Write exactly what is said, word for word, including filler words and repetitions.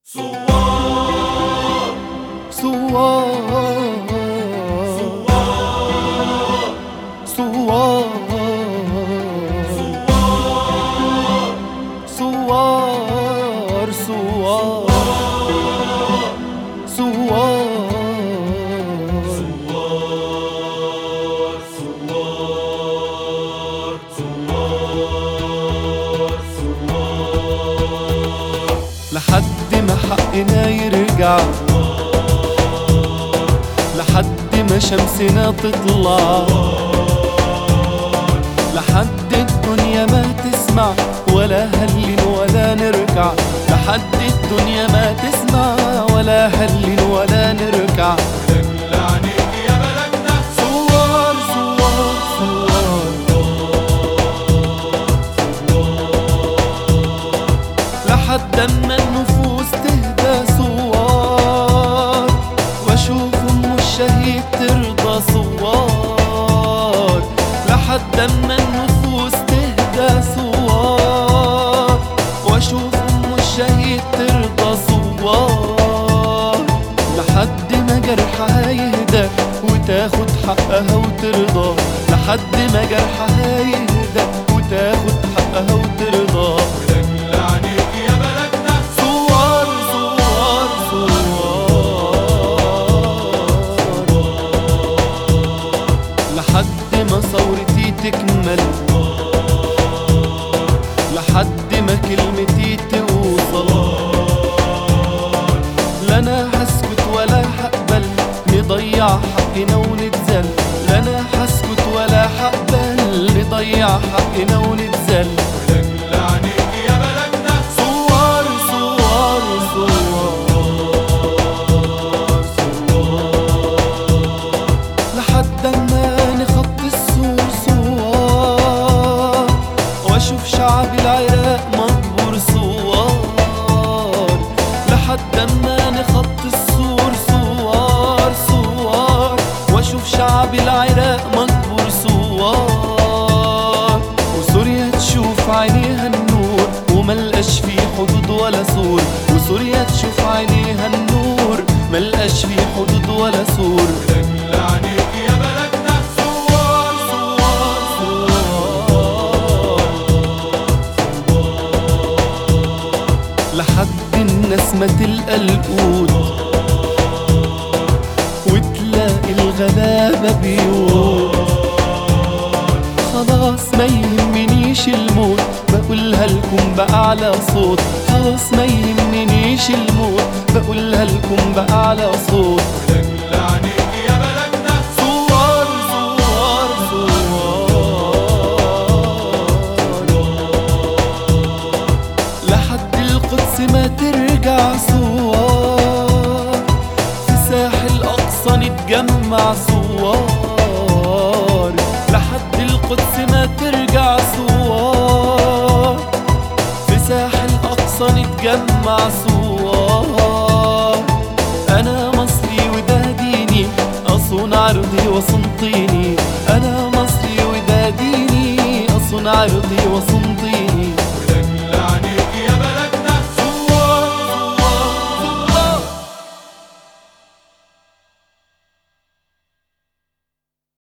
ثوار ثوار ثوار ثوار ثوار لحد ما حقنا يرجع، لحد ما شمسنا تطلع، لحد الدنيا ما تسمع ولا هلل ولا نركع، لحد الدنيا ما تسمع ولا هلل ولا نركع. لأجل عينيك يا بلدنا ثوار ثوار ثوار لحد اما النفوس تهدى ثوار، واشوف ام الشهيد ترضى ثوار، لحد اما النفوس تهدى ثوار، واشوف ام الشهيد ترضى ثوار، لحد ما جرحها يهدى وتاخد حقها وترضى، لحد ما جرحها يهدى وتاخد حقها وترضى. لأجل عينيك يا بلدنا ثوار ثوار ثوار لحد ما ثورتي تكمل، لحد ما كلمتي توصل، لا انا هسكت ولا هقبل نضيع حقنا ونتذل، لا انا هسكت ولا هقبل نضيع حقنا ونتذل. لأجل عينيك يا بلدنا ثوار ثوار ثوار لحد ما نخط السور ثوار، واشوف شعب العراق مجبور ثوار، لحد ما نخط السور ثوار ثوار، واشوف شعب العراق مجبور ثوار، وسوريا تشوف عينيها النور وملقاش فيه حدود ولا سور، وسوريا تشوف عينيها النور ملقاش فيه حدود ولا سور. لأجل عينيك يا بلدنا ثوار ثوار ثوار لحد الناس ما تلقى القوت وتلاقي الغلابة بيوت، خلاص ما يهمنيش الموت بقولها لكم بأعلى صوت، خلاص ما يهمنيش الموت بقولها لكم بأعلى صوت. لأجل عينيك يا بلدنا ثوار ثوار ثوار لحد القدس ما ترجع ثوار، في ساحل الأقصى نتجمع ثوار، لحد القدس ما ترجع ثوار، في ساحل الأقصى نتجمع ثوار. أنا مصري وده ديني أصون عرضي وصون طيني، أنا مصري وده ديني أصون عرضي وصون